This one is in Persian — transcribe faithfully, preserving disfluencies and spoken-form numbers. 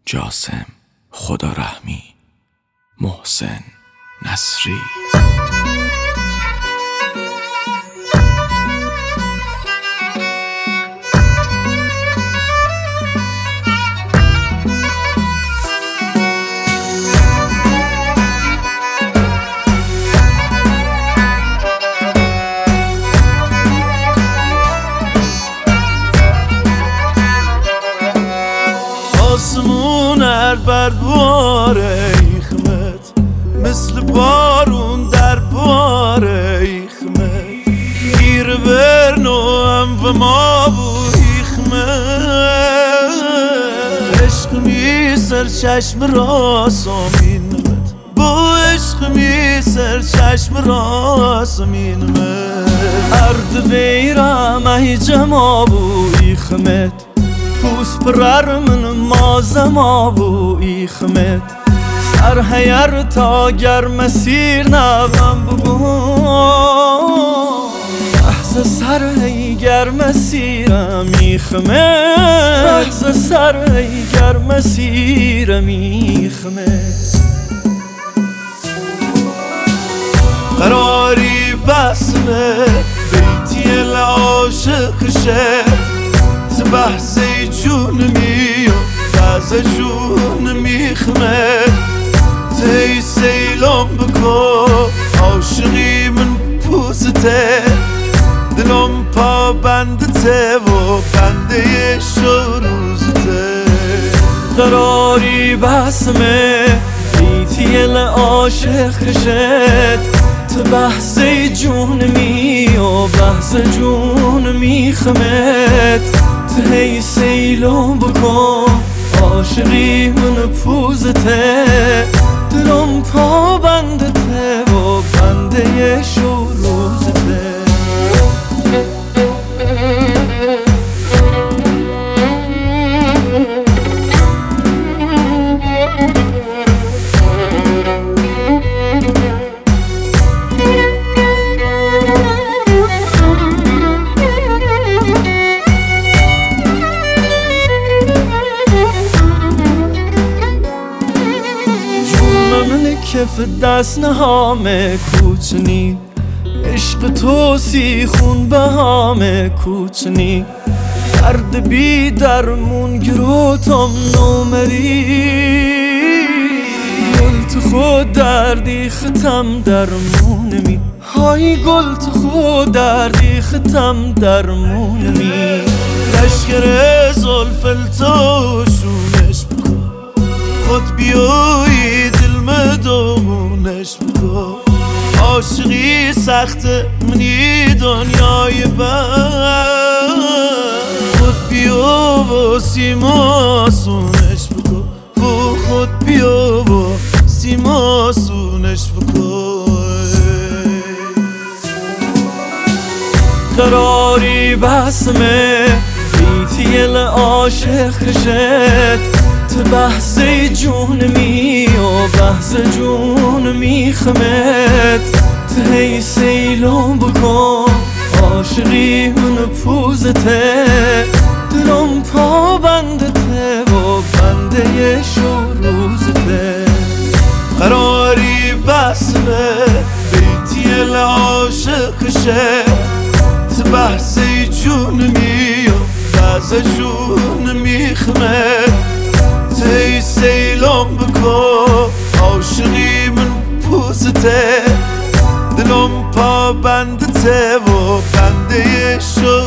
جاسم خدارحمی، محسن نصری. آسمون هر بر باره ایخمت، مثل بارون در باره ایخمت. گیر برنو هم و ما بو ایخمت. عشق می سر چشم راسمینمت، با عشق می سر چشم راسمینمت. ارد بیرم ای جما بو ایخمت، پوس پرر من مازم آبو ایخمت. سر هیر تا گر مسیر نبم بگو، لحظه سر هی گر مسیرم ایخمت. لحظه سر هی گر مسیرم ایخمت. قراری بسمه بیتی العاشق شد، بحث جون می و تازه جون میخمد. تی سیلم بکو عاشقی من پوزته، دلم پا بندته و بنده شروزته. قراری بسمه بیتی العاشق شد، تو بحث جون می و بحث جون میخمد. هی سیلم بکن عاشقی من پوزته، دلم پا بندته و بنده شو روزته. کف دست نهام کوچنی، عشق تو سی خون به هام کوچنی. درد بی درمون گروتم نومری، گل تو خود دردی ختم درمونمی. های گل تو خود دردی ختم درمونمی. لشکر زلفل تو شونش بکن، خود بیایی دل مدونش بکن. عاشقی سخته منی دنیای بر، خود بیا و سیماسونش بکن. و خود بیا و سیماسونش بکن. قراری بسمه بیتی العاشق شد، تو بحث جون می و بحث جون میخمت. تو هی سیلم بکن عاشقی من پوزته، دلم پا بندته و بنده شو روزته. قراری بسمه بیتی العاشق شد، تو بحث جون می و بحث جون میخمت. تی سیلم بکن عاشقی من پوزته، دلم پا بندته و بنده شو